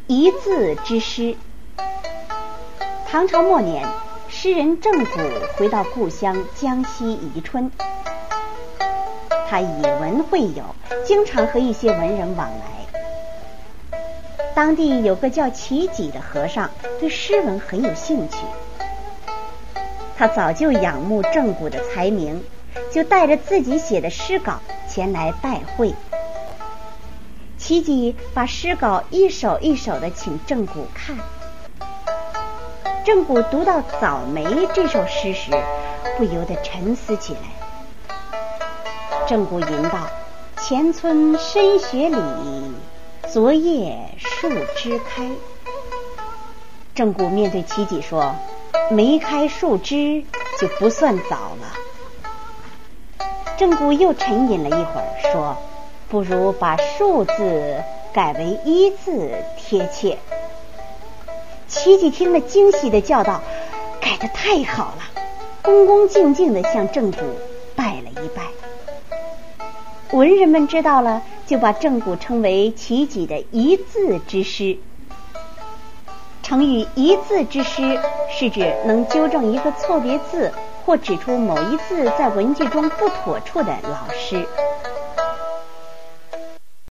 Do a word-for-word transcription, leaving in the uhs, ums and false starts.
一字之诗。唐朝末年，诗人郑谷回到故乡江西宜春，他以文会友，经常和一些文人往来。当地有个叫齐己的和尚，对诗文很有兴趣。他早就仰慕郑谷的才名，就带着自己写的诗稿前来拜会。齐己把诗稿一首一首的请郑谷看。郑谷读到《早梅》这首诗时，不由得沉思起来。郑谷吟道：前村深雪里，昨夜树枝开。郑谷面对齐己说：没开树枝就不算早了。郑谷又沉吟了一会儿，说：不如把树字改为一字贴切。齐己听了惊喜地叫道：改得太好了！恭恭敬敬地向郑谷拜了一拜。文人们知道了，就把郑谷称为齐己的一字之师。成语一字之师是指能纠正一个错别字或指出某一字在文句中不妥处的老师。